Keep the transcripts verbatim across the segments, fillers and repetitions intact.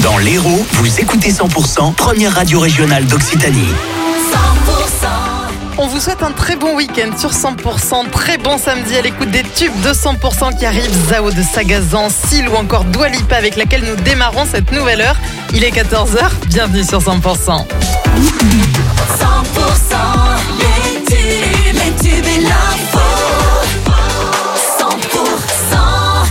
Dans l'Hérault, vous écoutez cent pour cent, première radio régionale d'Occitanie. cent pour cent. On vous souhaite un très bon week-end sur cent pour cent. Très bon samedi à l'écoute des tubes de cent pour cent qui arrivent. Zao de Sagazan, Seal ou encore Dua Lipa avec laquelle nous démarrons cette nouvelle heure. Il est quatorze heures, bienvenue sur cent pour cent. cent pour cent, les tubes, les tubes et l'info. cent pour cent.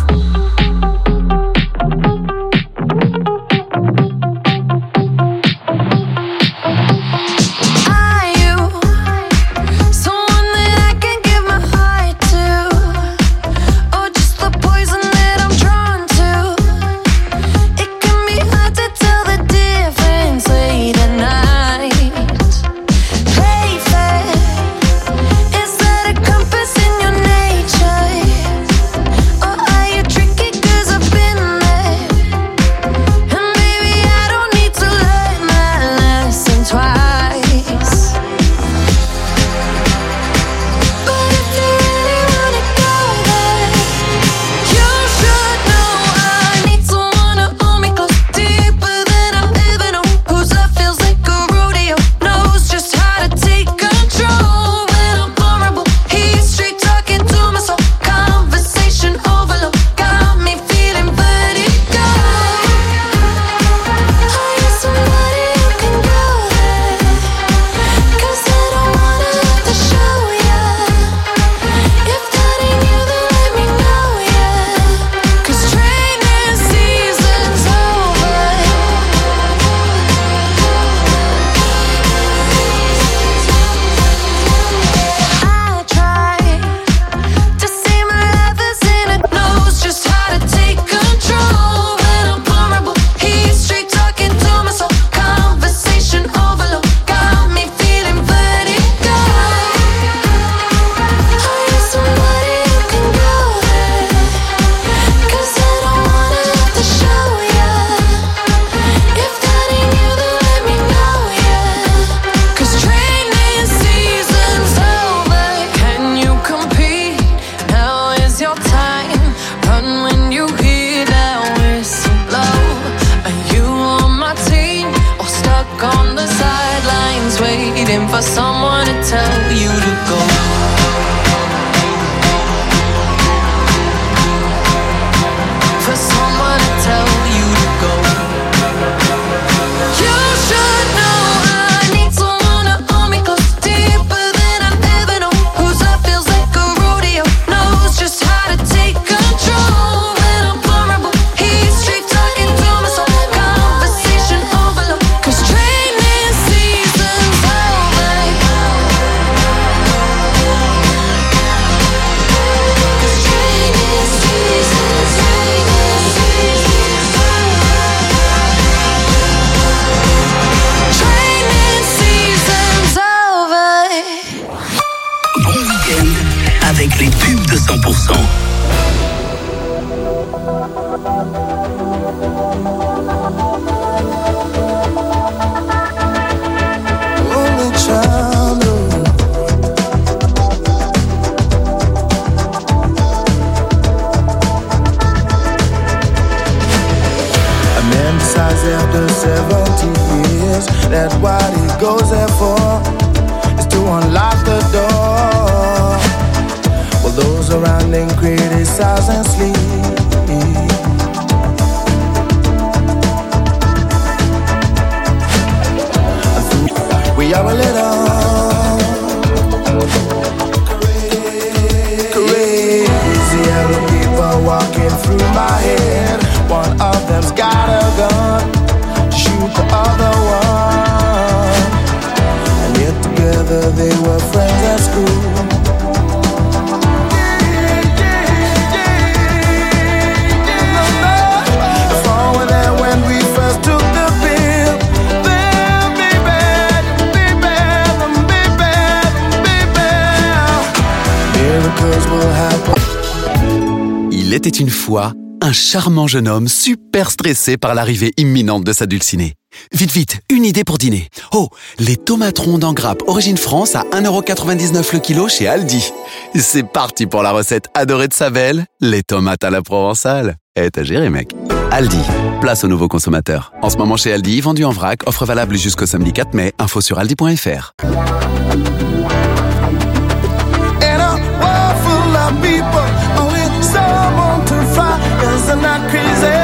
Are you someone that I can give my heart to, or just the poison that I'm drawn to? It can be hard to tell the difference late at night. Play fair, is that a compass in your nature, or are you tricky 'cause I've been there? And baby, I don't need to learn that lesson twice. But if you really wanna go there, you should know I need someone to hold me close, deeper than I've ever known. Whose love feels like a rodeo, knows just how to take control when I'm vulnerable. He's straight talking to my soul, conversation overload, got me feeling vertigo. Are you somebody who can go there? 'Cause I don't wanna have to show ya. If that ain't you, then let me know, yeah. 'Cause training season's over. I try to see my life as in it, knows just how to take control when I'm vulnerable. He's straight talking to my soul, conversation overload, got me feeling vertigo. Are you somebody who can go there? 'Cause I don't wanna have to show ya. If that ain't you, then let me know, yeah. 'Cause training season's over. Can you compete? Now is your time. Run when you hear that whistle blow. Are you on my team or stuck on the sidelines waiting for someone to tell you to go? For someone to tell you to go. You should know I need someone to hold me close, deeper than I've ever known. Whose love feels like a rodeo, knows just how to take control when I'm vulnerable. He's straight talking to my soul, conversation overload. 'Cause training season's over. 'Cause training season's Training season's over. Bon week-end avec les tubes de cent pour cent. Only child, a man decides after seventy years that what he goes there for is to unlock the door. While those around him criticize and sleep. We are a little crazy, yellow people walking through my head. One of them's got a gun to shoot the other one, and yet together they were friends at school. If all were there when we first took the pill, then baby, baby, baby, baby, miracles will happen. Il était une fois un charmant jeune homme super stressé par l'arrivée imminente de sa dulcinée. Vite, vite, une idée pour dîner. Oh, les tomates rondes en grappe origine France à un euro quatre-vingt-dix-neuf le kilo chez Aldi. C'est parti pour la recette adorée de sa belle, les tomates à la provençale. Eh, t'as géré, mec. Aldi, place aux nouveaux consommateurs. En ce moment chez Aldi, vendu en vrac, offre valable jusqu'au samedi quatre mai. Info sur aldi point f r. In a world full of people, only some want to fly. Isn't that crazy?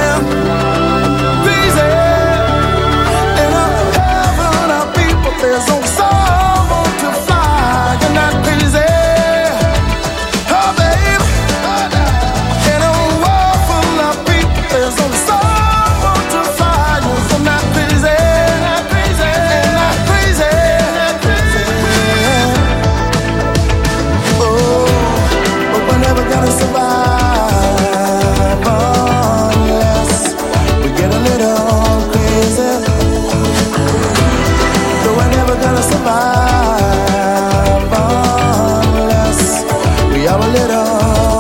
Crazy. In a heaven of people, there's only some want to fly. Isn't that crazy? Oh, babe. In a world full of people, there's only some want to fly. Isn't that crazy? Crazy. Isn't that crazy? Gonna survive unless we get a little crazy. No, we're never gonna survive unless we are a little.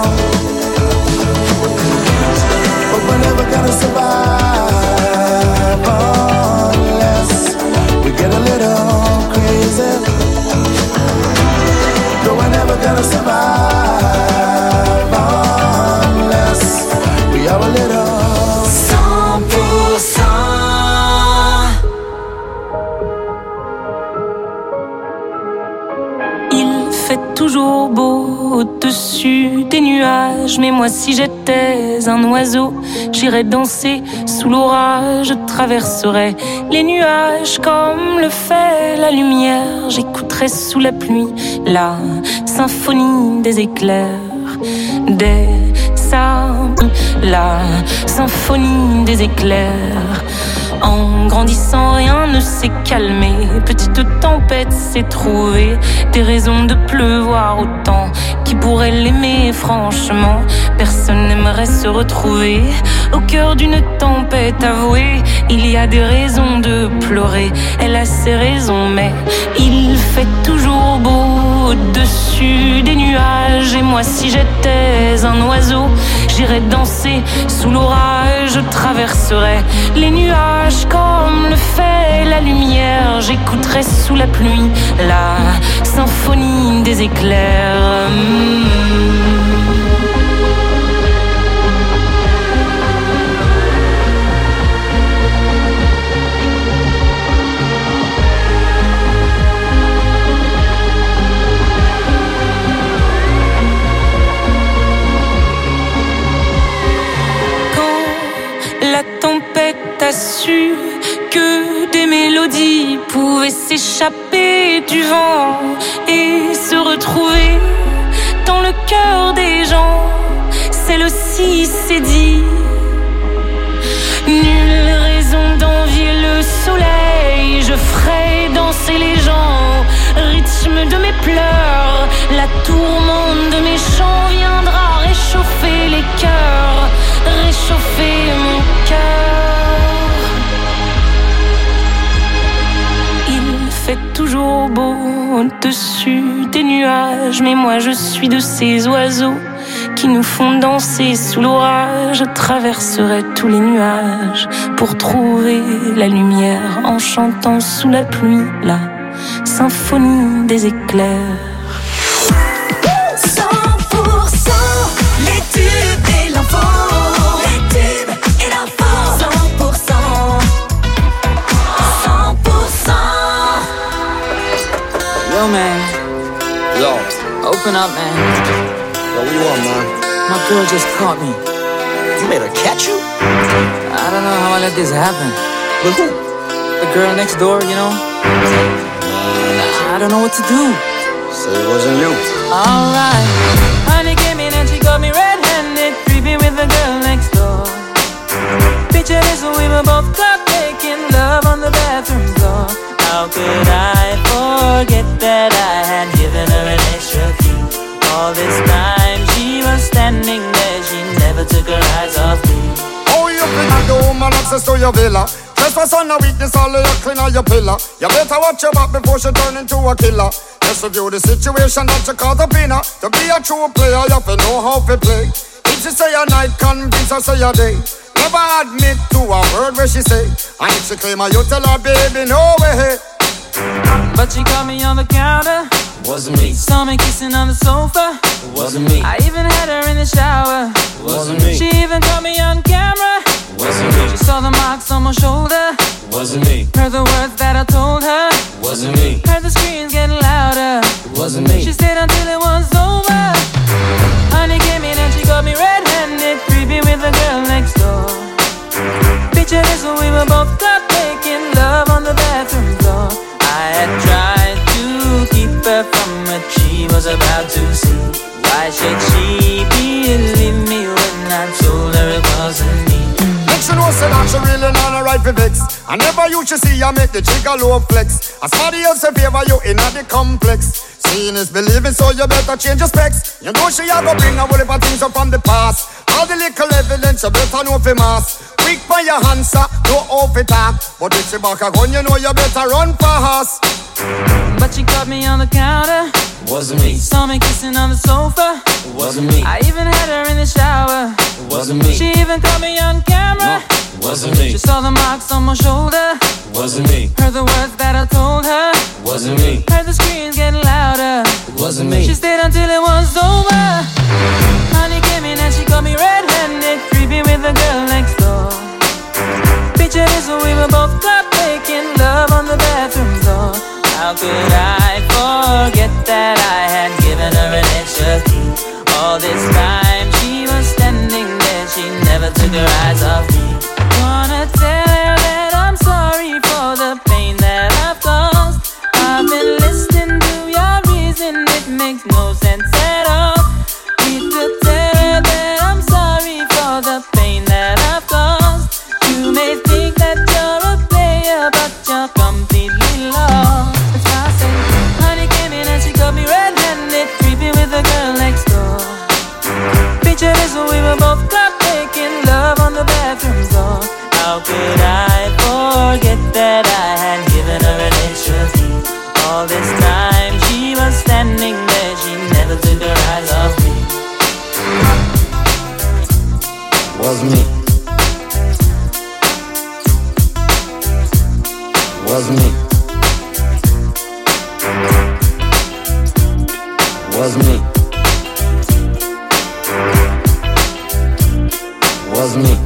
But we're never gonna survive unless we get a little crazy. No, we're never gonna survive. A little cent pour cent. Il fait toujours beau au-dessus des nuages, mais moi si j'étais un oiseau, j'irais danser sous l'orage, je traverserais les nuages comme le fait la lumière, j'écouterais sous la pluie la symphonie des éclairs, des la symphonie des éclairs. En grandissant, rien ne s'est calmé. Petite tempête s'est trouvée des raisons de pleuvoir autant. Qui pourrait l'aimer franchement? Personne n'aimerait se retrouver au cœur d'une tempête avouée. Il y a des raisons de pleurer. Elle a ses raisons, mais il fait toujours beau au-dessus des nuages. Et moi, si j'étais un oiseau, j'irais danser sous l'orage. Je traverserais les nuages comme le fait la lumière. J'écouterais sous la pluie la symphonie des éclairs. Mmh. La tempête a su que des mélodies pouvaient s'échapper du vent et se retrouver dans le cœur des gens. Celle aussi s'est dit, nulle raison d'envier le soleil. Je ferai danser les gens, rythme de mes pleurs. La tourmente de mes chants viendra réchauffer les cœurs, réchauffer mon cœur. Il fait toujours beau au-dessus des nuages, mais moi je suis de ces oiseaux qui nous font danser sous l'orage. Je traverserai tous les nuages pour trouver la lumière en chantant sous la pluie la symphonie des éclairs. cent pour cent les tubes et l'info. Les tubes et l'info. cent pour cent. cent pour cent. Yo, man. Yo. Open up, man. Yo, what you want, man? My girl just caught me. You made her catch you? I don't know how I let this happen. With who? The girl next door, you know? I don't know what to do. So it wasn't you. Alright. Honey came in and she got me red-handed, creepy with the girl next door. Picture this, we were both caught making love on the bathroom floor. How could I forget that I had given her an extra key? All this time she was standing there, she never took her eyes off me. Oh, you bring a the woman access to your villa. Trespass on a weakness, all of your clean on your pillar. You better watch your back before she turn into a killer. Just review the situation that you call the winner. To be a true player, you have to know how to play. If she say a night, convince her say a day. Never admit to a word where she say. And if she claim her, you tell her, baby, no way. But she caught me on the counter. Wasn't me. Saw me kissing on the sofa. Wasn't me. I even had her in the shower. Wasn't me. She even caught me on camera. Wasn't me. She saw the marks on my shoulder. Wasn't me. Heard the words that I told her. Wasn't me. Heard the screams getting louder. Wasn't me. She stayed until it was over. Honey came in and she got me red-handed, creepy with the girl next door. Picture this when we were both caught making love on the bathroom floor. I had tried to keep her from what she was about to see. Why should she believe me when I told her it wasn't me? She knows that she really not a right for vex. I never used to see her make the jigger low flex. As somebody else in favor you in the complex. Seeing is believing, so you better change your specs. You know she a go bring a whole heap of things up from the past. All the little evidence you better know for mass. Quick by your answer, no off it up. But if she back a gun, you know you better run fast. But she caught me on the counter. Wasn't me. Saw me kissing on the sofa. Wasn't me. I even had her in the shower. Wasn't me. She even caught me on camera. No, wasn't me. She saw the marks on my shoulder. Wasn't me. Heard the words that I told her. Wasn't me. Heard the screams getting louder. Wasn't me. She stayed until it was over. Honey came in and she caught me red-handed, creepy with the girl next door. Picture this when we were both caught making love on the bathroom floor. How could I forget that I had given her an extra key? All this time she was standing there, she never took her eyes off me. Wanna tell her that I'm sorry for the pain that I've caused. I've been listening to your reason, it makes no sense at all. Need to tell her that I'm sorry for the pain that I've caused. You may think that you're a player, but you're completely lost. That's why I say, honey came in and she got me red-handed, creepy with the girl next door. Picture this when we were both caught making love on the bathroom floor. How could I forget that I had given her an extra key? All this time she was standing there, she never took her eyes off me. Was me. Was me. Was me. Was me.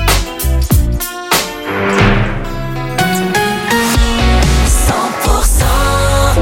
cent pour cent.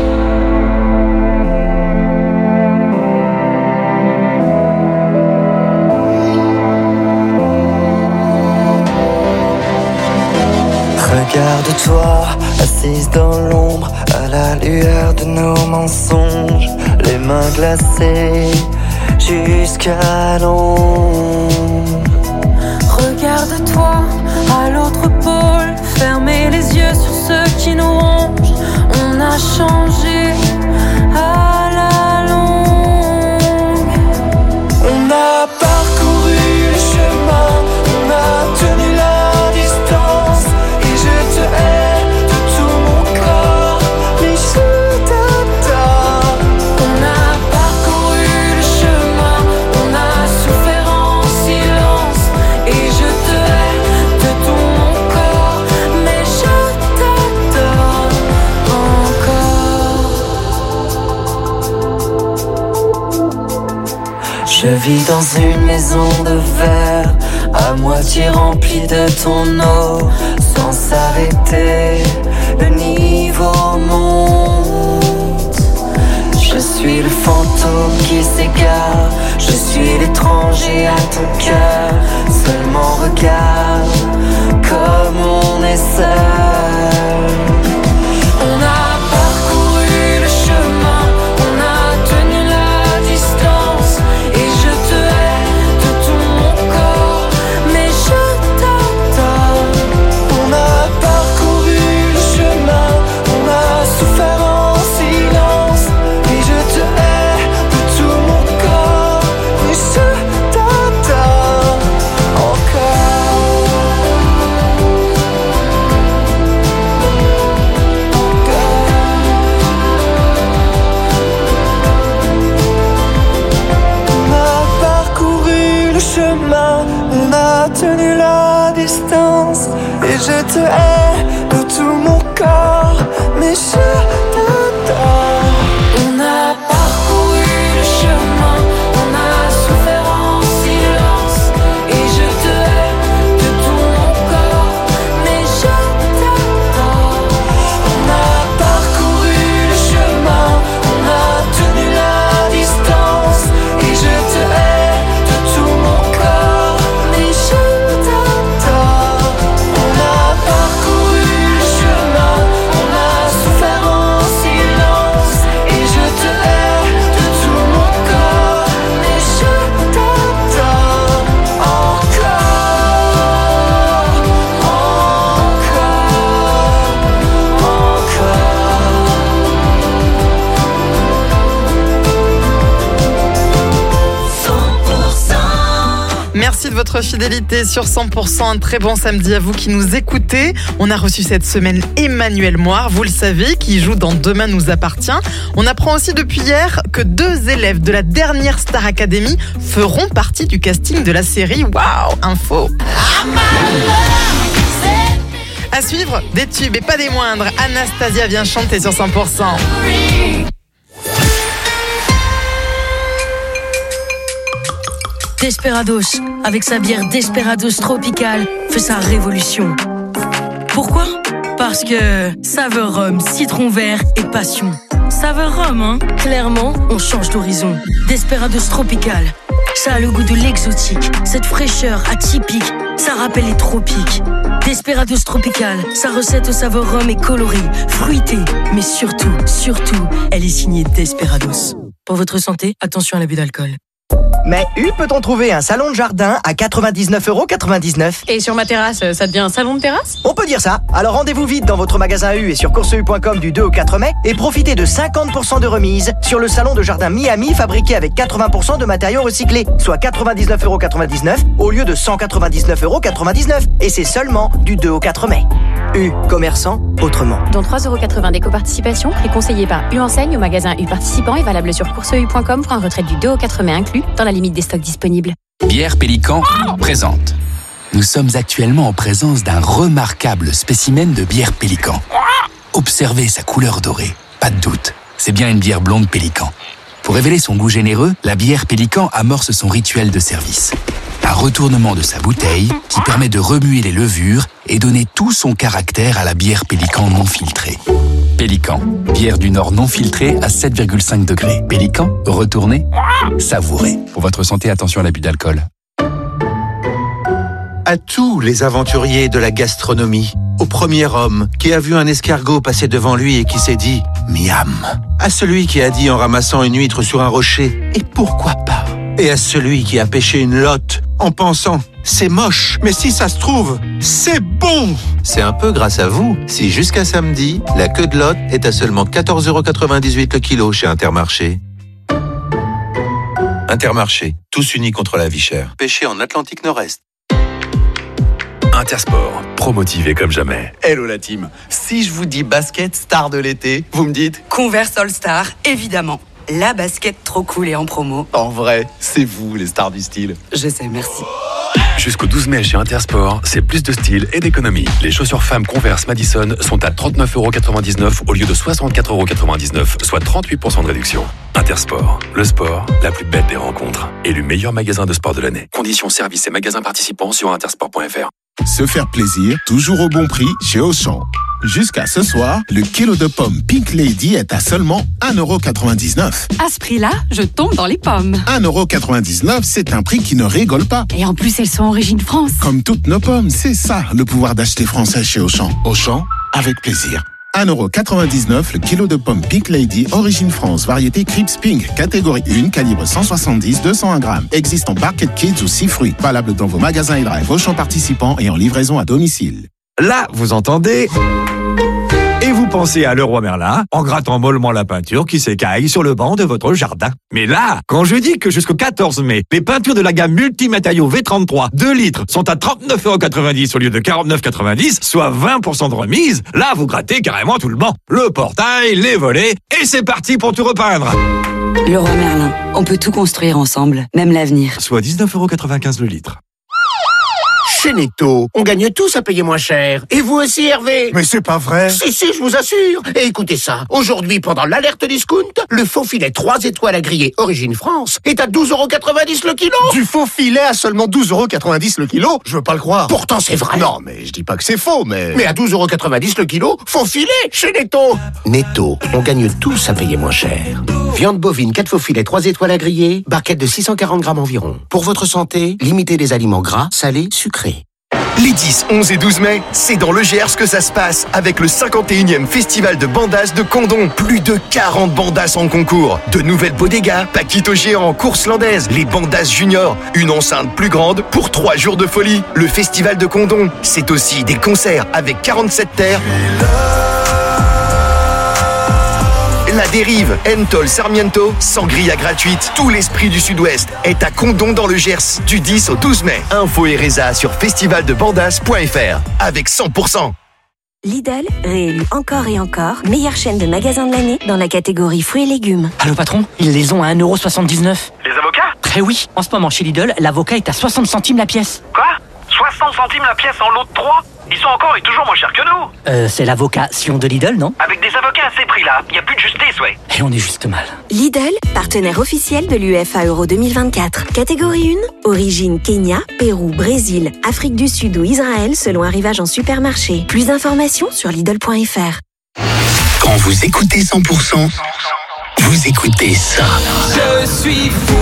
Regarde-toi, assise dans l'ombre, à la lueur de nos mensonges, les mains glacées jusqu'à l'ombre. Regarde-toi à l'autre pôle, fermez les yeux sur ceux qui nous rongent. On a changé à la longue. On a parcouru le chemin, on a tenu la distance. Et je te hais de tout mon corps, mais je t'adore. On a parcouru le chemin, on a souffert en silence. Et je te hais de tout mon corps, mais je t'adore encore. Je vis dans une maison de verre, à moitié remplie de ton eau. Sans s'arrêter, le niveau monte. Je suis le fantôme qui s'égare, je suis l'étranger à ton cœur. Seulement regarde comme on est seul. On a parcouru le chemin, on a tenu la distance. Et je te hais de tout mon corps, mais je t'adore. On a parcouru le chemin, on a souffert en silence. Et je te hais de tout mon corps, mais je t'adore encore. On a parcouru le chemin, on a tenu la distance. Et je te hais de tout mon corps, mais je t'adore. On a parcouru le chemin, on a souffert en silence. Et je te hais de tout mon votre fidélité sur cent pour cent. Un très bon samedi à vous qui nous écoutez. On a reçu cette semaine Emmanuel Moir, vous le savez, qui joue dans Demain nous appartient. On apprend aussi depuis hier que deux élèves de la dernière Star Academy feront partie du casting de la série. Waouh, info. À suivre, des tubes et pas des moindres. Anastasia vient chanter sur cent pour cent. Desperados, avec sa bière Desperados Tropical, fait sa révolution. Pourquoi ? Parce que saveur rhum, citron vert et passion. Saveur rhum, hein ? Clairement, on change d'horizon. Desperados Tropical, ça a le goût de l'exotique. Cette fraîcheur atypique, ça rappelle les tropiques. Desperados Tropical, sa recette au saveur rhum est colorée, fruitée, mais surtout, surtout, elle est signée Desperados. Pour votre santé, attention à l'abus d'alcool. Mais U peut-on trouver un salon de jardin à quatre-vingt-dix-neuf euros quatre-vingt-dix-neuf? Et sur ma terrasse, ça devient un salon de terrasse? On peut dire ça. Alors rendez-vous vite dans votre magasin U et sur course u point com du deux au quatre mai et profitez de cinquante pour cent de remise sur le salon de jardin Miami fabriqué avec quatre-vingts pour cent de matériaux recyclés, soit quatre-vingt-dix-neuf euros quatre-vingt-dix-neuf au lieu de cent quatre-vingt-dix-neuf euros quatre-vingt-dix-neuf. Et c'est seulement du deux au quatre mai. U, commerçant autrement. Dont trois euros quatre-vingts d'éco-participation, prix conseillé par U Enseigne au magasin U participant et valable sur course u point com pour un retrait du deux au quatre mai inclus dans la limite des stocks disponibles. Bière Pélican présente. Nous sommes actuellement en présence d'un remarquable spécimen de bière Pélican. Observez sa couleur dorée. Pas de doute, c'est bien une bière blonde Pélican. Pour révéler son goût généreux, la bière Pélican amorce son rituel de service. Un retournement de sa bouteille qui permet de remuer les levures et donner tout son caractère à la bière Pélican non filtrée. Pélican, bière du Nord non filtrée à sept virgule cinq degrés. Pélican, retournez, savourez. Pour votre santé, attention à l'abus d'alcool. À tous les aventuriers de la gastronomie, au premier homme qui a vu un escargot passer devant lui et qui s'est dit « miam », à celui qui a dit en ramassant une huître sur un rocher « et pourquoi pas ?» et à celui qui a pêché une lotte en pensant « c'est moche, mais si ça se trouve, c'est bon !» C'est un peu grâce à vous si jusqu'à samedi, la queue de lotte est à seulement quatorze euros quatre-vingt-dix-huit le kilo chez Intermarché. Intermarché, tous unis contre la vie chère. Pêché en Atlantique Nord-Est. Intersport, promotivé comme jamais. Hello la team, si je vous dis basket star de l'été, vous me dites Converse All Star, évidemment. La basket trop cool et en promo. En vrai, c'est vous les stars du style. Je sais, merci. Jusqu'au douze mai chez Intersport, c'est plus de style et d'économie. Les chaussures femmes Converse Madison sont à trente-neuf euros quatre-vingt-dix-neuf au lieu de soixante-quatre euros quatre-vingt-dix-neuf, soit trente-huit pour cent de réduction. Intersport, le sport, la plus belle des rencontres. Élu meilleur magasin de sport de l'année. Conditions, services et magasins participants sur intersport point f r. Se faire plaisir, toujours au bon prix chez Auchan. Jusqu'à ce soir, le kilo de pommes Pink Lady est à seulement un euro quatre-vingt-dix-neuf. À ce prix-là, je tombe dans les pommes. un euro quatre-vingt-dix-neuf, c'est un prix qui ne rigole pas. Et en plus, elles sont origine France. Comme toutes nos pommes, c'est ça, le pouvoir d'acheter français chez Auchan. Auchan, avec plaisir. un euro quatre-vingt-dix-neuf le kilo de pommes Pink Lady, origine France, variété Crips Pink, catégorie un, calibre cent soixante-dix à deux cent un grammes. Existe en Barquette Kids ou six fruits. Valable dans vos magasins et drive Auchan participants et en livraison à domicile. Là, vous entendez... Et vous pensez à Leroy Merlin en grattant mollement la peinture qui s'écaille sur le banc de votre jardin. Mais là, quand je dis que jusqu'au quatorze mai, les peintures de la gamme multimatériaux V trente-trois deux litres sont à trente-neuf euros quatre-vingt-dix au lieu de quarante-neuf euros quatre-vingt-dix, soit vingt pour cent de remise, là vous grattez carrément tout le banc. Le portail, les volets, et c'est parti pour tout repeindre. Leroy Merlin, on peut tout construire ensemble, même l'avenir. Soit dix-neuf euros quatre-vingt-quinze le litre. Chez Netto, on gagne tous à payer moins cher. Et vous aussi, Hervé? Mais c'est pas vrai. Si, si, je vous assure. Et écoutez ça. Aujourd'hui, pendant l'alerte discount, le faux filet trois étoiles à griller Origine France est à douze euros quatre-vingt-dix le kilo. Du faux filet à seulement douze euros quatre-vingt-dix le kilo? Je veux pas le croire. Pourtant, c'est vrai. Non, mais je dis pas que c'est faux, mais... Mais à douze euros quatre-vingt-dix le kilo, faux filet chez Netto. Netto, on gagne tous à payer moins cher. Viande bovine, quatre faux filets, trois étoiles à griller, barquette de six cent quarante grammes environ. Pour votre santé, limitez les aliments gras, salés, sucrés. Les dix, onze et douze mai, c'est dans le Gers que ça se passe avec le cinquante et unième festival de bandas de Condom. Plus de quarante bandas en concours. De nouvelles bodegas, Paquito géant, course landaise, les bandas juniors, une enceinte plus grande pour trois jours de folie. Le festival de Condom, c'est aussi des concerts avec quarante-sept terres. La des Rives, Entol, Sarmiento, sangria gratuite. Tout l'esprit du Sud-Ouest est à Condom dans le Gers du dix au douze mai. Info et résa sur festival de bandas point f r avec cent pour cent. Lidl, réélu encore et encore, meilleure chaîne de magasins de l'année dans la catégorie fruits et légumes. Allô patron, ils les ont à un euro soixante-dix-neuf. Les avocats ? Très oui, en ce moment chez Lidl, l'avocat est à soixante centimes la pièce. Quoi ? soixante centimes la pièce en lot de trois ? Ils sont encore et toujours moins chers que nous. Euh, c'est l'avocat Sion de Lidl, non ? Avec des avocats à ces prix-là, il n'y a plus de justice, ouais. Et on est juste mal. Lidl, partenaire officiel de l'UEFA Euro deux mille vingt-quatre. Catégorie un, origine Kenya, Pérou, Brésil, Afrique du Sud ou Israël selon arrivage en supermarché. Plus d'informations sur Lidl point f r. Quand vous écoutez cent pour cent, vous écoutez ça. Je suis fou.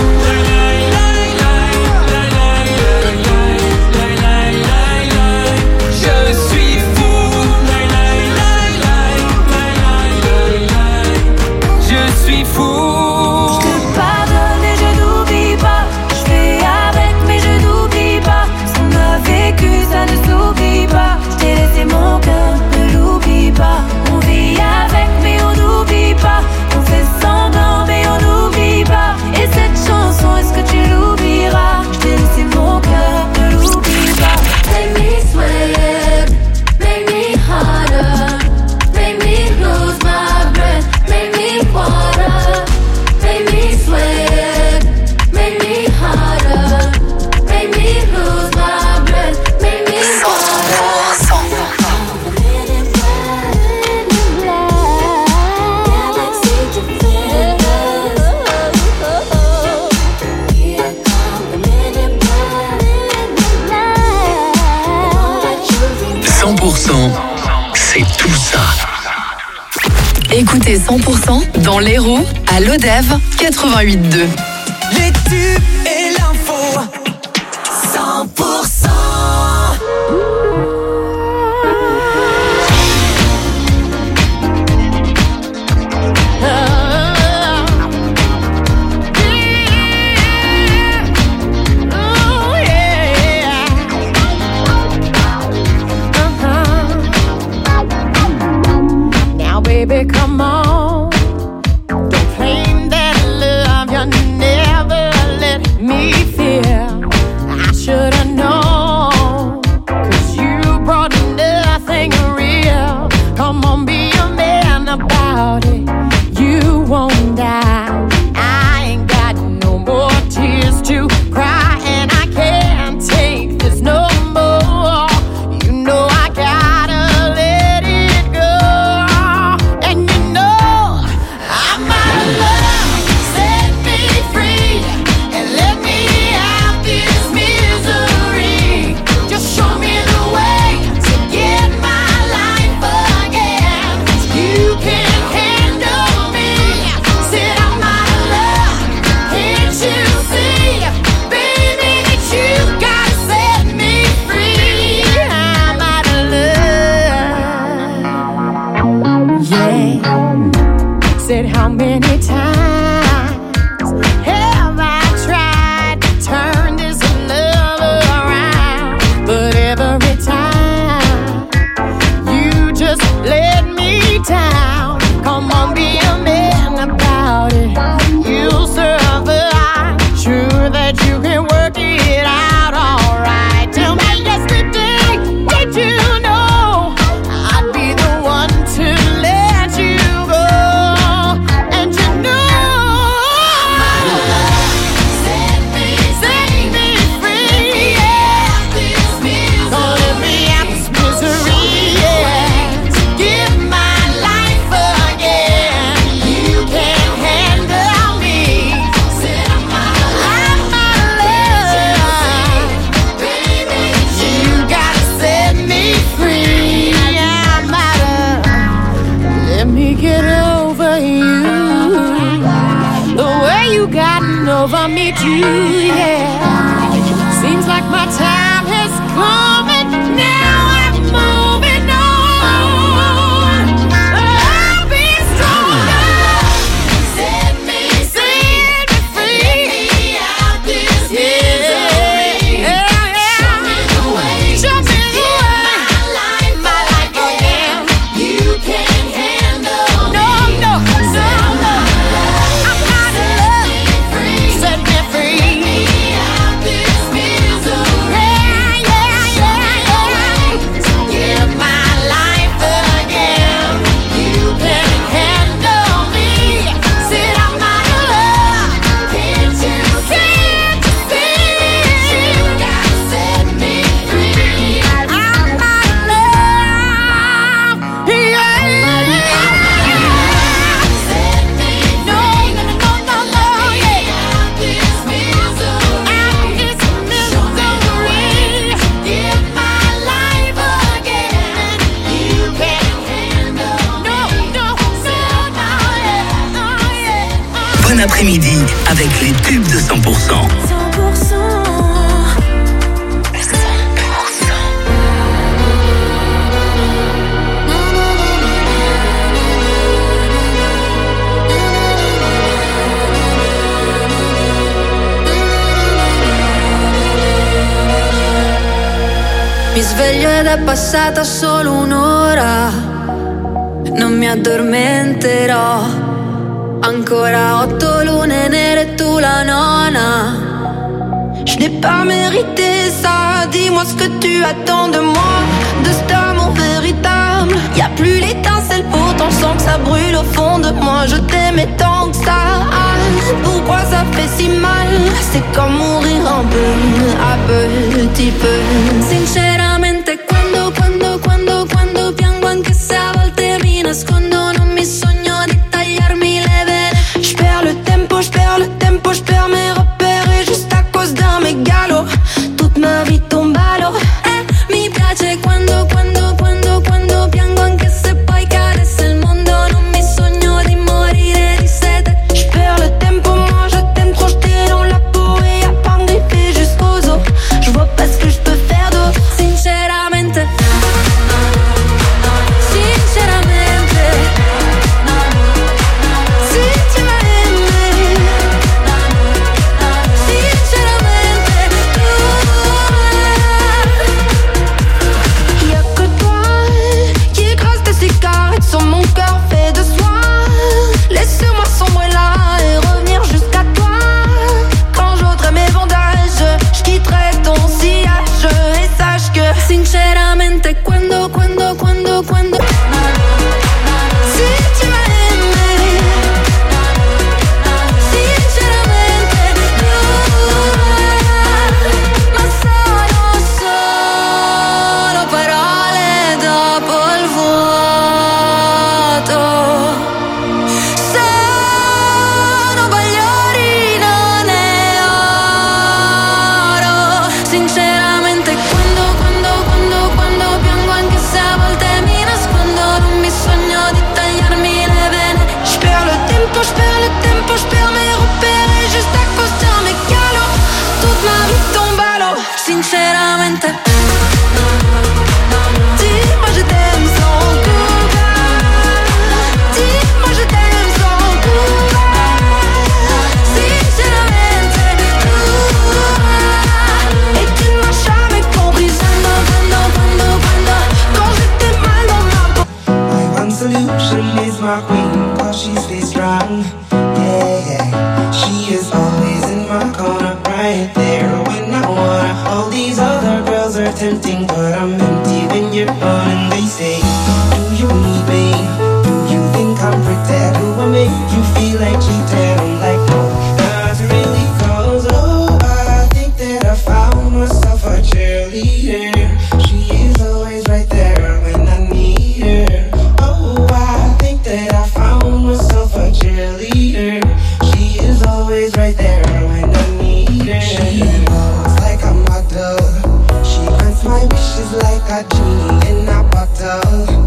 C'est tout ça. Écoutez cent pour cent dans l'Hérault à l'Odève quatre-vingt-huit deux. Les tubes et l'info cent pour cent. Baby, come on. Don't claim that love you never let me feel. I should've known, 'cause you brought nothing real. Come on, be a man about it. You won't die. I ain't got no more tears to cry, and I can't take this no more. You know I gotta let it go. Said how many times have I tried to turn this love around, but every time you just let me down. Come on, be a man about it. You'll survive. Sure that you can work it out alright. Tell me yesterday, did you know I'd be the one to let you go? Over me too, yeah. Seems like my time has come and now I'm moving on. I'll be stronger. Set me, set me free. Get me out this misery. Yeah, yeah. Show me the way. Show me the way. My life, my life again. You can't handle no, me. No, no. bon après-midi avec les tubes de cent pour cent. cent pour cent. Mi sveglio ed è passata solo un'ora, non mi addormenterò. Ancora otto lune nere e tu la nona. Je n'ai pas mérité ça, dis-moi ce que tu attends de moi, de cet amour véritable. Y'a plus l'étincelle, pourtant je sens que ça brûle au fond de moi. Je t'aimais tant que ça, pourquoi ça fait si mal? C'est comme mourir un peu, a petit peu. Sinceramente quando, quando, quando, quando piango, anche se a volte mi nascondo, non mi sogno di tagliarmi le vene. J'perds le tempo, j'perds le tempo, j'perds mes repères et juste à cause d'un mégalo, toute ma vie tombe à l'eau. Eh, mi piace quando, quando, quando, quando piango, anche se poi cadesse il mondo, non mi sogno di morire di sete. J'perds le tempo, moi je t'aime trop, j't'ai dans la peau et y'a pas de griffé jusqu'aux os. Je vois pas ce que je peux faire d'autre, sinceramente. Sinceramente, si tu m'as aimé, sinceramente, y'a que toi qui écrase tes cigarettes sur mon cœur fait de soie. Laisse-moi sombrer là et revenir jusqu'à toi. Quand j'ôterai mes bandages, je quitterai ton sillage et sache que sinceramente quando, quando, quando, quando, si tu m'as aimé, sinceramente, ma sono solo parole dopo il vuoto. Sono bagliori, non è oro. Sinceramente quando, quando, quando, quando piango, anche se a volte mi nascondo, non mi sogno di tagliarmi le vene. J'perds le tempo, j'perds le tempo, j'perds mes repères et juste à cause d'un mégalo, toute ma vie tombe à l'eau. Sinceramente, dis-moi je t'aime sans courage, dis-moi je t'aime sans courage, sinceramente, et tu ne m'as jamais compris. Quando, quando, quando, quando, quand j'étais mal dans ma peau. My one solution is my queen, cause she stays strong. Yeah, yeah. She is always in my corner, right there when I wanna. All these other girls are tempting, but I'm empty when you're gone. And they say, do you need me? Do you think I'm pretend? Do I make you feel like cheating? I'm like, no, not really, cause oh, I think that I found myself a cheerleader. She is always right there when I need her. Oh, I think that I found myself a cheerleader. She is always right there when I need her. She looks like a model. She grants my wishes like a genie in a bottle.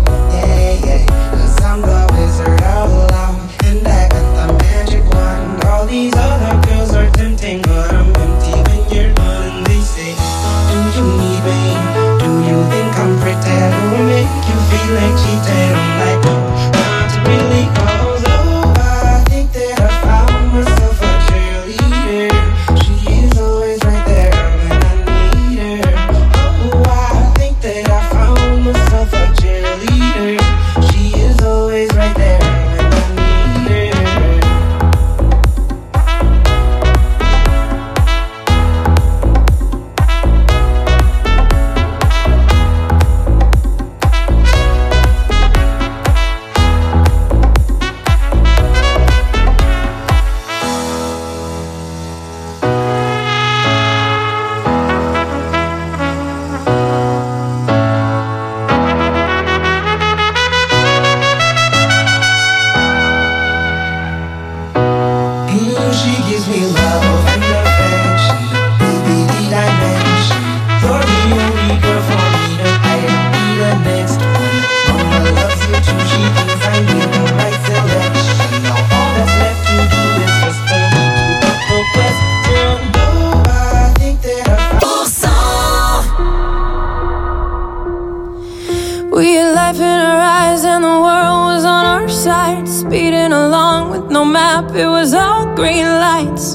We had life in our eyes and the world was on our side, speeding along with no map, it was all green lights.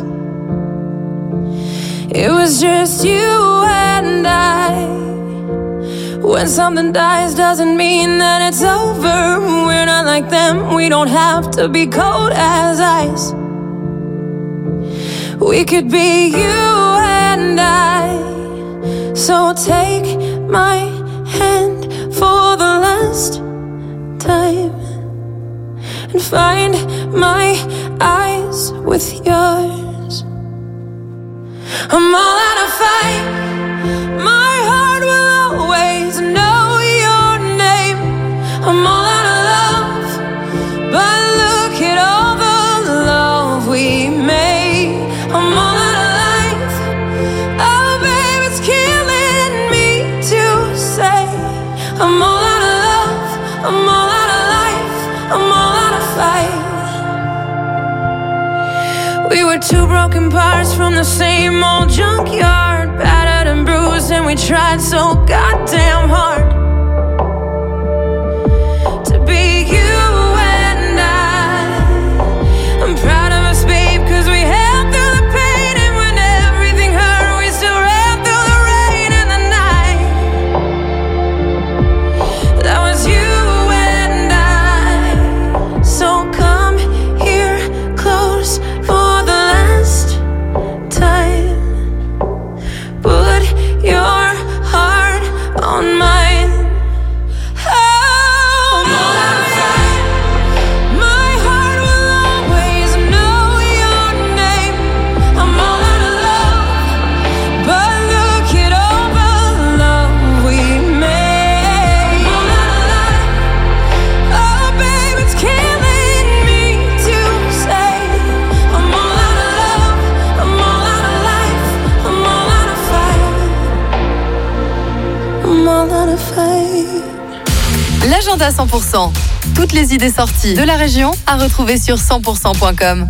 It was just you and I. When something dies doesn't mean that it's over. We're not like them, we don't have to be cold as ice. We could be you and I. So take my hand for the last time and find my eyes with yours. I'm all out of fight. My heart will always know your name. I'm all out of love, but look at all the love we made. I'm all out of life. Oh, babe, it's killing me to say. I'm all out of love. I'm all out of life. I'm all out of fight. We were two broken parts from the same old junkyard, battered and bruised, and we tried so goddamn hard to be you and I. I'm proud of us, babe, cause we held through the pain, and when everything hurt, we still ran through the rain and the night. That was you and I. So come here close for the last time. Put your heart on mine. Oh, my heart will always know your name. I'm all out of love, but look at all the love we made. I'm all out of life. Oh, babe, it's killing me to say. I'm all out of love, I'm all out of life, I'm all out of fight. I'm all out of fight. L'agenda cent pour cent. Toutes les idées sorties de la région à retrouver sur cent pour cent point com.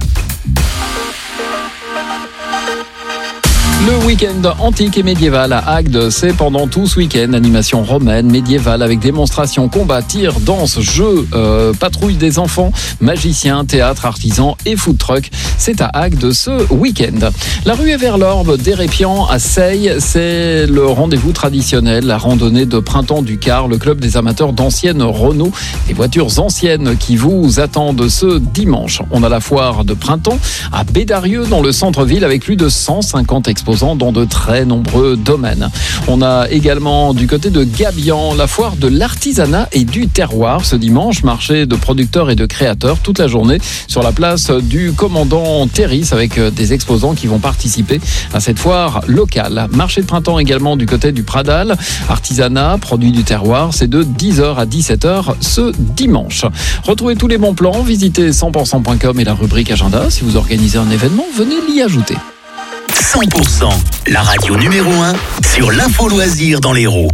Le week-end antique et médiéval à Agde, c'est pendant tout ce week-end. Animation romaine, médiévale avec démonstrations, combats, tirs, danse, jeux, euh, patrouille des enfants, magiciens, théâtre, artisans et food truck. C'est à Agde ce week-end. La ruée vers l'Orbe d'Hérépian à Seille, c'est le rendez-vous traditionnel. La randonnée de printemps du Car, le club des amateurs d'anciennes Renault, des voitures anciennes qui vous attendent ce dimanche. On a la foire de printemps à Bédarieux dans le centre-ville avec plus de cent cinquante exposants dans de très nombreux domaines. On a également du côté de Gabian la foire de l'artisanat et du terroir ce dimanche, marché de producteurs et de créateurs toute la journée sur la place du commandant Terris avec des exposants qui vont participer à cette foire locale. Marché de printemps également du côté du Pradal, artisanat, produits du terroir, c'est de dix heures à dix-sept heures ce dimanche. Retrouvez tous les bons plans, visitez cent pour cent point com et la rubrique agenda. Si vous organisez un événement, venez l'y ajouter. cent pour cent, la radio numéro un sur l'info loisir dans l'Hérault.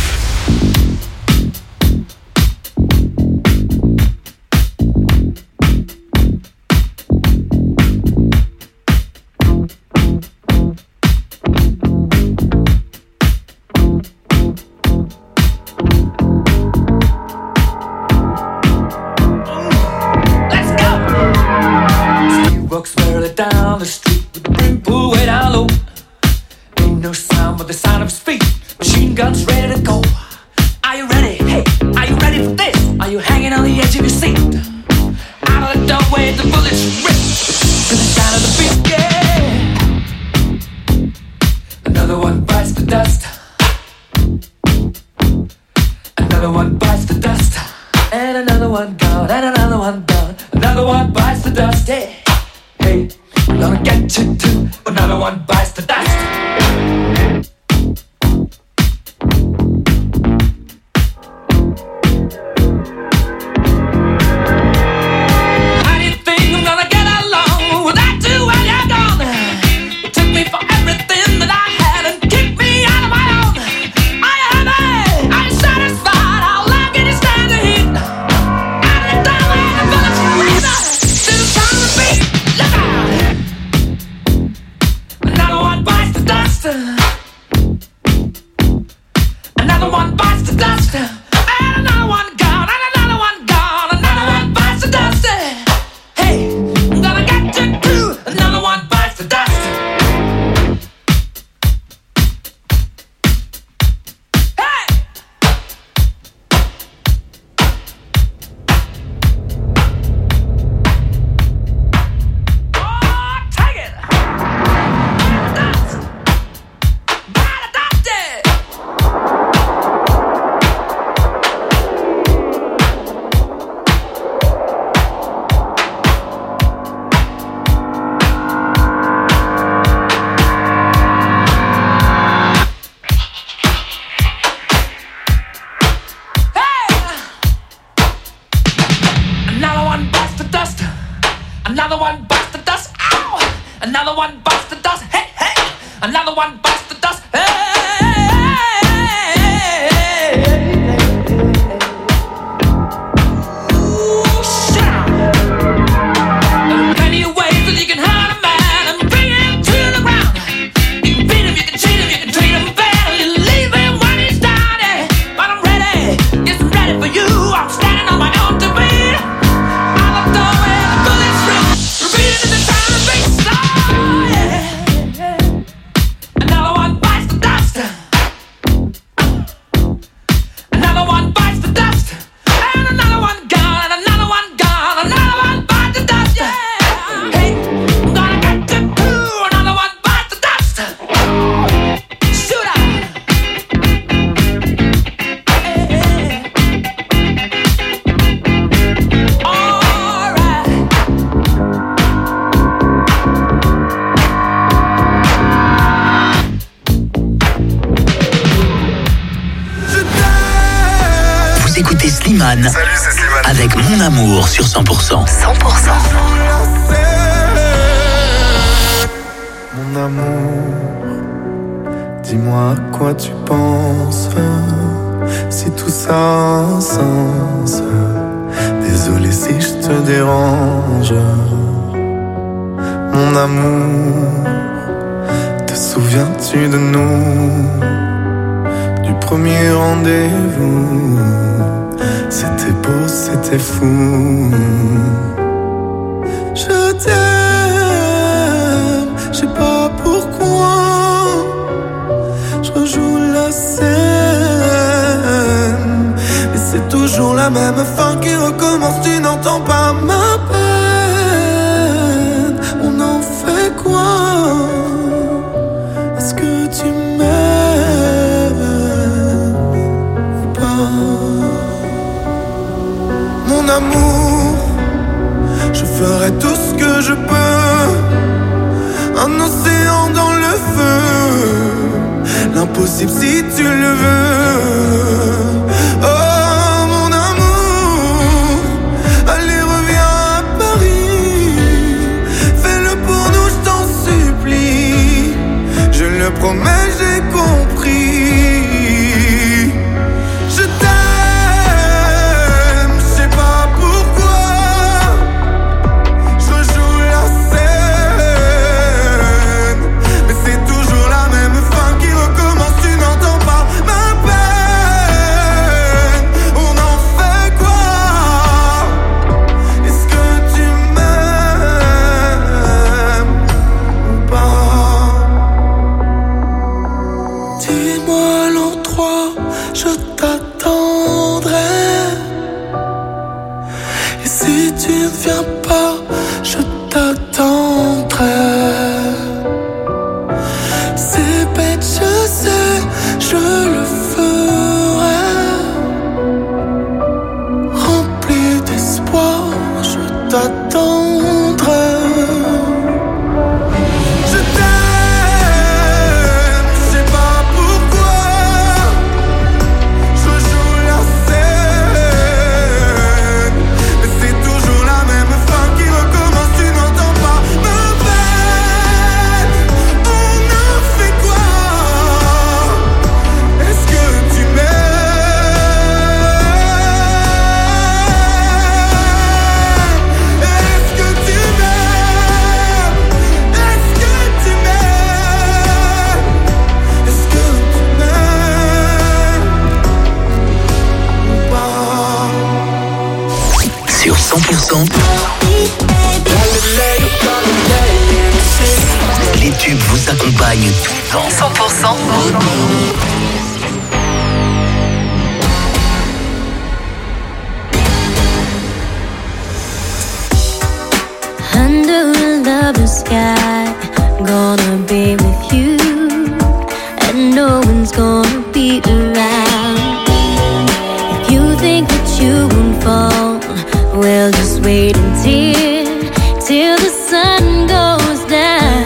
Down the street with the brim pulled way down low. Ain't no sound but the sound of his feet. Machine guns ready to go. Are you ready? Hey, are you ready for this? Are you hanging on the edge of your seat? Out of the doorway, the bullets rip to the sound of the beat. Yeah. Another one bites the dust. Another one bites the dust. And another one gone. And another one gone. Another one bites the dust. Hey. Hey, I'm gonna get you too. Another one bites the dust. How do you think I'm gonna get along without you when you're gone? You took me for everything that I had and kicked me out of my own. Are you happy? Are you satisfied? How long can you stand the heat? Out of the doorway, the bullets rip to the sound of the beat. Look out! Another one bites the dust. Another one bites the dust. Ow! Another one bites the dust. Hey, hey! Another one bites the dust. Hey! Slimane. Salut, c'est Slimane. Avec Mon Amour sur cent pour cent. cent pour cent. Mon amour, dis-moi à quoi tu penses. Si tout ça a un sens. Désolé si je te dérange. Mon amour, te souviens-tu de nous? Du premier rendez-vous. C'était beau, c'était fou. Je t'aime, je sais pas pourquoi. Je rejoue la scène, mais c'est toujours la même fin qui recommence. Tu n'entends pas ma peine. On en fait quoi? Est-ce que tu m'aimes ou pas? Mon amour, je ferai tout ce que je peux. Un océan dans le feu, l'impossible si tu le veux. Oh mon amour, allez reviens à Paris. Fais-le pour nous, je t'en supplie. Je le promets, j'ai compris. Je t'aime. Les tubes vous accompagnent tout le temps. cent pour cent. Under a lover's sky, gonna be with you, and no one's gonna be around. If you think that you won't fall, well, just wait until, till the sun goes down.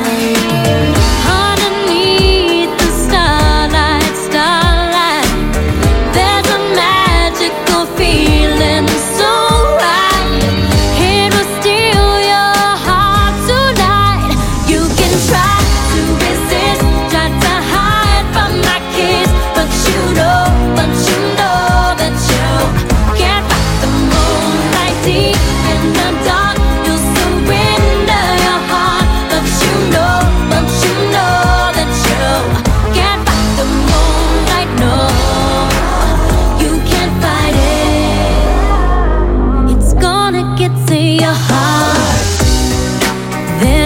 Underneath the starlight, starlight, there's a magical feeling so right. It will steal your heart.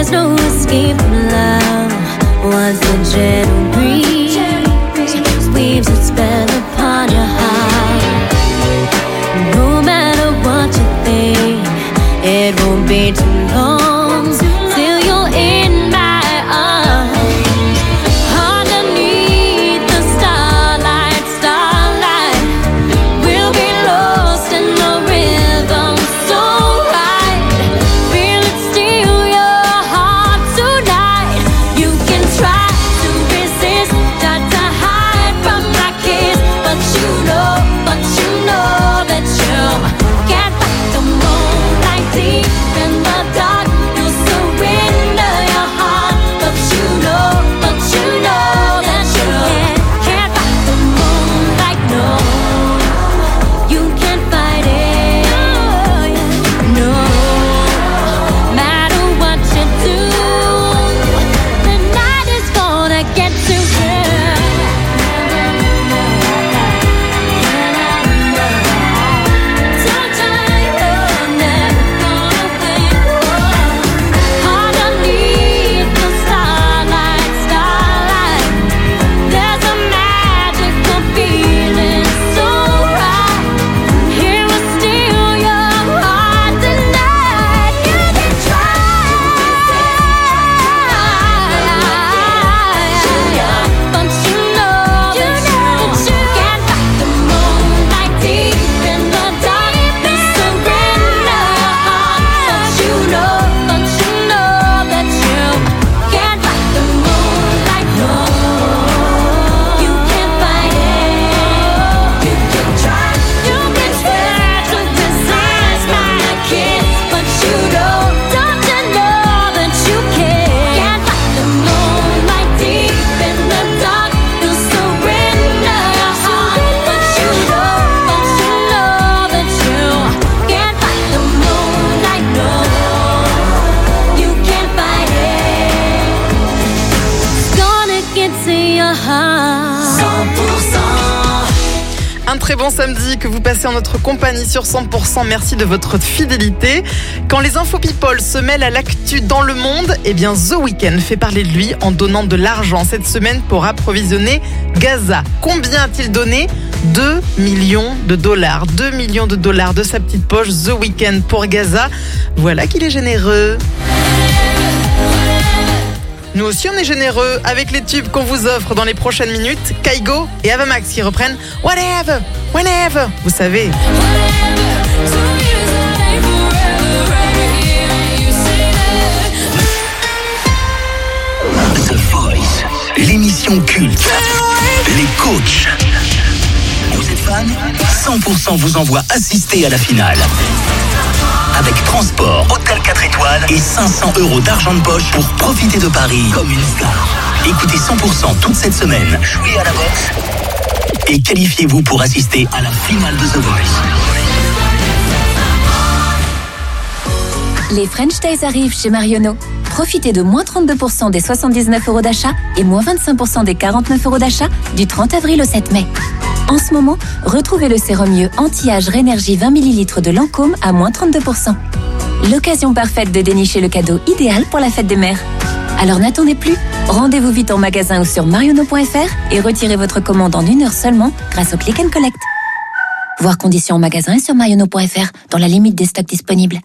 There's no escape from love. Once the gentle breeze weaves its spell upon your heart. No matter what you think, it won't be too long till you're in my arms. Underneath the starlight, starlight, we'll be lost in the rhythm so right. Feel it steal your heart tonight. You can try to resist, try to hide from my kiss, but you know, but you know that you can't fight the moonlight deep in the dark. You surrender your heart, but you know, but you know that you can't fight the moonlight. No, you can't fight it. No, matter what you do, the night is gonna get to you. Underneath the starlight, starlight, there's a magical feeling so right. Here will steal your heart tonight. You can try, but you know that you can't fight the moonlight deep in the dark. You surrender your heart, but you know, but you know that you can't fight the moonlight. No, you can't fight it. You can try, you can try to resist my kiss, but you know, don't you know that you can't fight the moonlight deep in the dark. You surrender your heart, but you know, but you know that you can't fight the moonlight. No, you can't fight it. It's gonna get to your heart. cent pour cent. Un très bon samedi que vous passez en notre compagnie sur cent pour cent. Merci de votre fidélité. Quand les infos people se mêlent à l'actu dans le monde, eh bien The Weeknd fait parler de lui en donnant de l'argent cette semaine pour approvisionner Gaza. Combien a-t-il donné ? deux millions de dollars. deux millions de dollars de sa petite poche, The Weeknd pour Gaza. Voilà qu'il est généreux. Nous aussi on est généreux avec les tubes qu'on vous offre dans les prochaines minutes. Kaigo et Avamax qui reprennent Whatever, Whenever. Vous savez. The Voice, l'émission culte. Les coachs. Vous êtes fan ? cent pour cent vous envoie assister à la finale. Avec transport, hôtel quatre étoiles et cinq cents euros d'argent de poche pour profiter de Paris comme une star. Écoutez cent pour cent toute cette semaine, jouez à la boxe et qualifiez-vous pour assister à la finale de The Voice. Les French Days arrivent chez Marionneau. Profitez de moins trente-deux pour cent des soixante-dix-neuf euros d'achat et moins vingt-cinq pour cent des quarante-neuf euros d'achat du trente avril au sept mai. En ce moment, retrouvez le sérum mieux anti-âge Rénergie vingt millilitres de Lancôme à moins trente-deux pour cent. L'occasion parfaite de dénicher le cadeau idéal pour la fête des mères. Alors n'attendez plus, rendez-vous vite en magasin ou sur marionneau point f r et retirez votre commande en une heure seulement grâce au Click and Collect. Voir conditions en magasin et sur marionneau point f r dans la limite des stocks disponibles.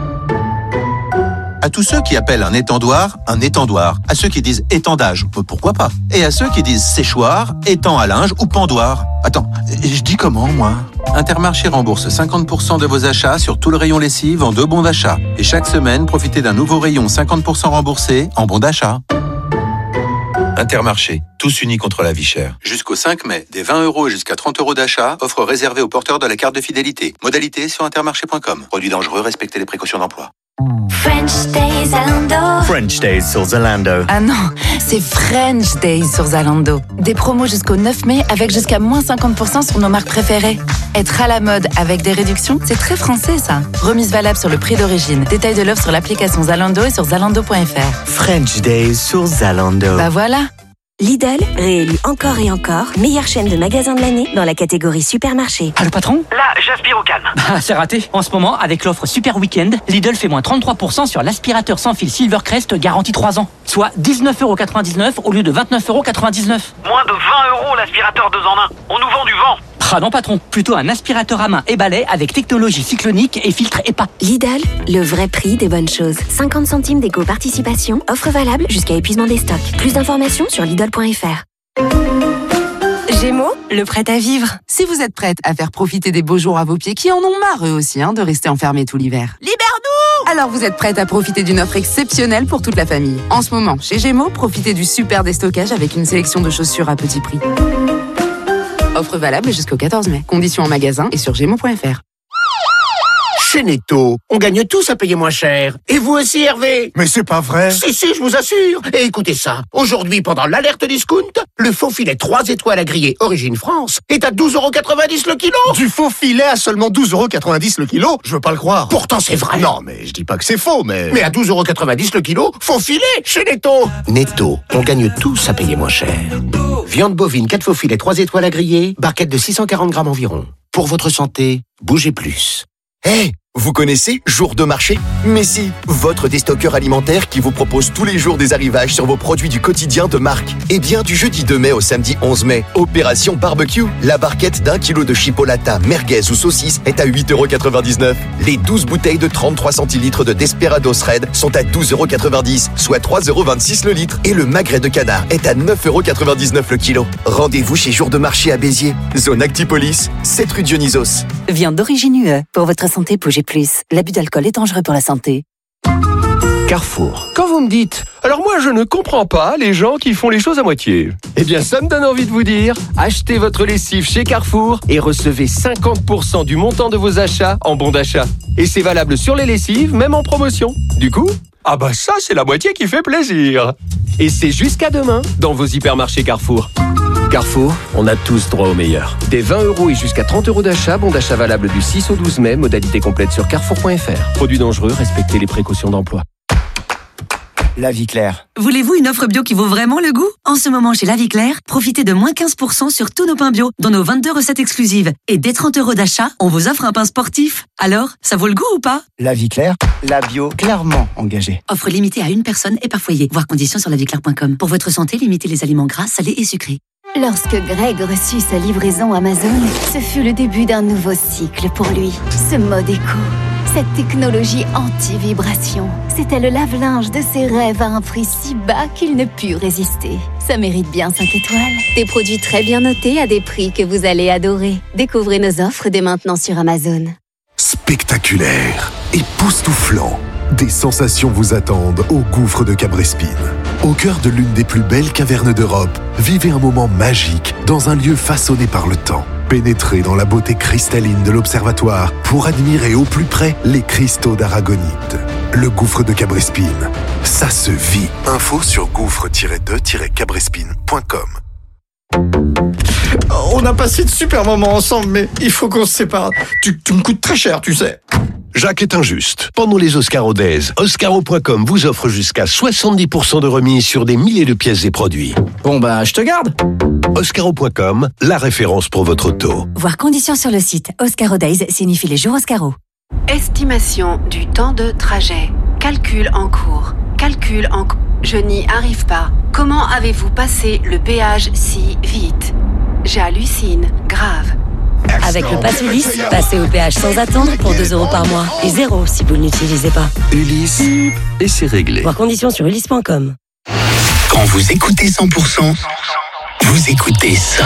À tous ceux qui appellent un étendoir un étendoir, à ceux qui disent étendage, pourquoi pas, et à ceux qui disent séchoir, étang à linge ou pendoir. Attends, je dis comment moi ? Intermarché rembourse cinquante pour cent de vos achats sur tout le rayon lessive en deux bons d'achat. Et chaque semaine, profitez d'un nouveau rayon cinquante pour cent remboursé en bons d'achat. Intermarché, tous unis contre la vie chère. Jusqu'au cinq mai, des vingt euros et jusqu'à trente euros d'achat, offre réservée aux porteurs de la carte de fidélité. Modalité sur intermarché point com. Produit dangereux, respectez les précautions d'emploi. French Days Zalando. French Days sur Zalando. Ah non, c'est French Days sur Zalando. Des promos jusqu'au neuf mai avec jusqu'à moins cinquante pour cent sur nos marques préférées. Être à la mode avec des réductions, c'est très français ça. Remise valable sur le prix d'origine. Détail de l'offre sur l'application Zalando et sur zalando point f r. French Days sur Zalando. Bah voilà. Lidl, réélu encore et encore, meilleure chaîne de magasins de l'année dans la catégorie supermarché. Ah, le patron? Là, j'aspire au calme. Ah, c'est raté. En ce moment, avec l'offre Super Weekend, Lidl fait moins trente-trois pour cent sur l'aspirateur sans fil Silvercrest garantie trois ans. Soit dix-neuf euros quatre-vingt-dix-neuf au lieu de vingt-neuf euros quatre-vingt-dix-neuf. Moins de vingt euros l'aspirateur deux en un. On nous vend du vent. Ah non, patron. Plutôt un aspirateur à main et balai avec technologie cyclonique et filtre E P A. Lidl, le vrai prix des bonnes choses. cinquante centimes d'éco-participation. Offre valable jusqu'à épuisement des stocks. Plus d'informations sur Lidl point F R. Gémeaux, le prêt à vivre. Si vous êtes prête à faire profiter des beaux jours à vos pieds, qui en ont marre eux aussi hein, de rester enfermés tout l'hiver. Libère-nous! Alors vous êtes prête à profiter d'une offre exceptionnelle pour toute la famille. En ce moment, chez Gémeaux, profitez du super déstockage avec une sélection de chaussures à petit prix. Offre valable jusqu'au quatorze mai. Conditions en magasin et sur gémeaux point F R. Chez Netto, on gagne tous à payer moins cher. Et vous aussi, Hervé? Mais c'est pas vrai. Si, si, je vous assure. Et écoutez ça. Aujourd'hui, pendant l'alerte discount, le faux filet trois étoiles à griller Origine France est à douze euros quatre-vingt-dix le kilo. Du faux filet à seulement douze euros quatre-vingt-dix le kilo? Je veux pas le croire. Pourtant, c'est vrai. Non, mais je dis pas que c'est faux, mais... Mais à douze euros quatre-vingt-dix le kilo, faux filet chez Netto. Netto, on gagne tous à payer moins cher. Viande bovine, quatre faux filets, trois étoiles à griller, barquette de six cent quarante grammes environ. Pour votre santé, bougez plus. Hé, hey, vous connaissez Jour de marché? Mais si, votre déstockeur alimentaire qui vous propose tous les jours des arrivages sur vos produits du quotidien de marque. Eh bien, du jeudi deux mai au samedi onze mai, Opération Barbecue. La barquette d'un kilo de chipolata, merguez ou saucisse est à huit euros quatre-vingt-dix-neuf. Les douze bouteilles de trente-trois centilitres de Desperados Red sont à douze euros quatre-vingt-dix, soit trois euros vingt-six le litre. Et le magret de canard est à neuf euros quatre-vingt-dix-neuf le kilo. Rendez-vous chez Jour de marché à Béziers, zone Actipolis, sept rue Dionysos. Viande d'origine U E. Pour votre santé, bougez plus. L'abus d'alcool est dangereux pour la santé. Carrefour. Quand vous me dites « Alors moi, je ne comprends pas les gens qui font les choses à moitié », eh bien, ça me donne envie de vous dire « Achetez votre lessive chez Carrefour et recevez cinquante pour cent du montant de vos achats en bon d'achat. Et c'est valable sur les lessives, même en promotion. Du coup, ah bah ça, c'est la moitié qui fait plaisir. Et c'est jusqu'à demain dans vos hypermarchés Carrefour. Carrefour, on a tous droit au meilleur. Des vingt euros et jusqu'à trente euros d'achat, bon d'achat valable du six au douze mai, modalité complète sur carrefour point F R. Produits dangereux, respectez les précautions d'emploi. La Vie Claire. Voulez-vous une offre bio qui vaut vraiment le goût? En ce moment, chez La Vie Claire, profitez de moins quinze pour cent sur tous nos pains bio, dans nos vingt-deux recettes exclusives. Et dès trente euros d'achat, on vous offre un pain sportif. Alors, ça vaut le goût ou pas? La Vie Claire, la bio clairement engagée. Offre limitée à une personne et par foyer. Voir conditions sur la vie claire point com. Pour votre santé, limitez les aliments gras, salés et sucrés. Lorsque Greg reçut sa livraison Amazon, ce fut le début d'un nouveau cycle pour lui. Ce mode éco, cette technologie anti-vibration, c'était le lave-linge de ses rêves à un prix si bas qu'il ne put résister. Ça mérite bien cinq étoiles. Des produits très bien notés à des prix que vous allez adorer. Découvrez nos offres dès maintenant sur Amazon. Spectaculaire, époustouflant. Des sensations vous attendent au gouffre de Cabrespine. Au cœur de l'une des plus belles cavernes d'Europe, vivez un moment magique dans un lieu façonné par le temps. Pénétrez dans la beauté cristalline de l'observatoire pour admirer au plus près les cristaux d'aragonite. Le gouffre de Cabrespine, ça se vit. Info sur gouffre tiret de tiret cabrespine point com. On a passé de super moments ensemble, mais il faut qu'on se sépare. Tu, tu me coûtes très cher, tu sais. Jacques est injuste. Pendant les Oscaro Days, Oscaro point com vous offre jusqu'à soixante-dix pour cent de remise sur des milliers de pièces et produits. Bon bah, je te garde. Oscaro point com, la référence pour votre auto. Voir conditions sur le site. Oscaro Days signifie les jours Oscaro. Estimation du temps de trajet. Calcul en cours. Calcul en cours. Je n'y arrive pas. Comment avez-vous passé le péage si vite? J'hallucine. Grave. Avec le Pass Ulysse, passez au péage sans attendre pour deux euros par mois. Et zéro si vous ne l'utilisez pas. Ulysse, et c'est réglé. Voir conditions sur ulysse point com. Quand vous écoutez cent pour cent, vous écoutez ça.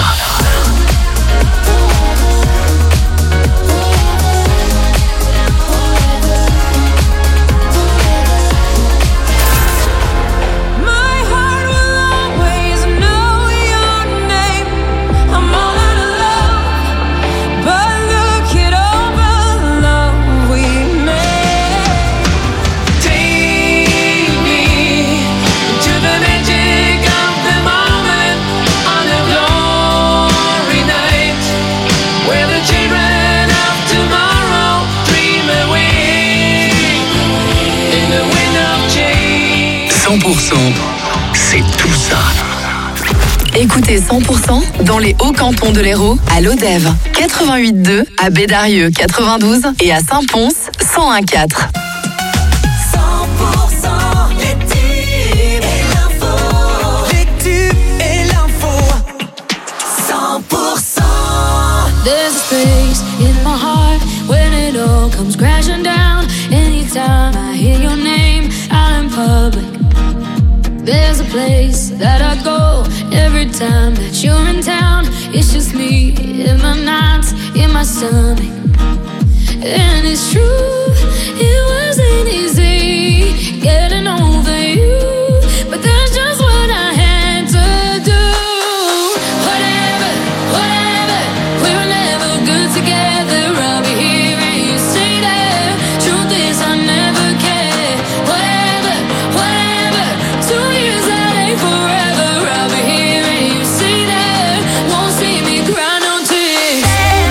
cent pour cent, c'est tout ça. Écoutez cent pour cent dans les hauts cantons de l'Hérault, à Lodève, quatre-vingt-huit deux, à Bédarieux, quatre-vingt-douze et à Saint-Pons, cent un virgule quatre. cent pour cent les tubes et l'info. Les tubes et l'info. cent pour cent. There's a space in my heart when it all comes crashing down. Anytime I hear your name out in public. There's a place that I go every time that you're in town. It's just me in the nights, in my stomach. And it's true, it wasn't easy getting over you, but that's just what I had to do. Whatever, whatever, we were never good together. I'll be here and you stay there. Truth is I never cared. Whatever, whatever, two years that ain't forever. I'll be here and you stay there. Won't see me cry no tears.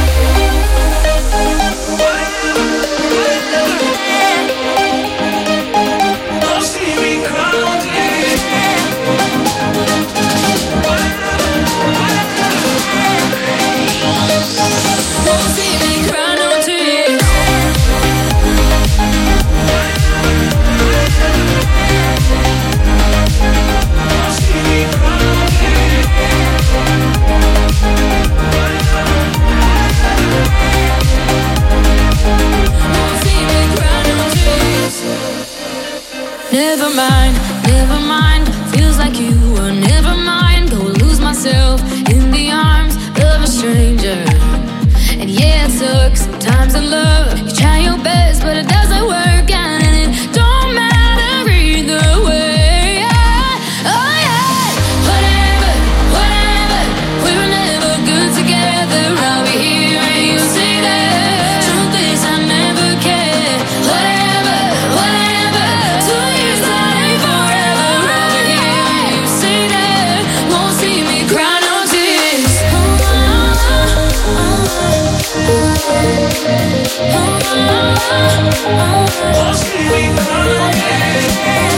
Never mind, never mind. Feels like you were never mind. Go lose myself in the arms of a stranger. And yeah, it sucks sometimes in love. You try your best, but it doesn't work out, and it don't matter either way. Yeah. Oh yeah, whatever, whatever. We were never good together. I'll be here and you stay there. Truth is I never cared. Whatever, whatever. Two years that ain't forever. I'll be here and you stay there. Won't see me cry no tears. Won't see me cry no tears.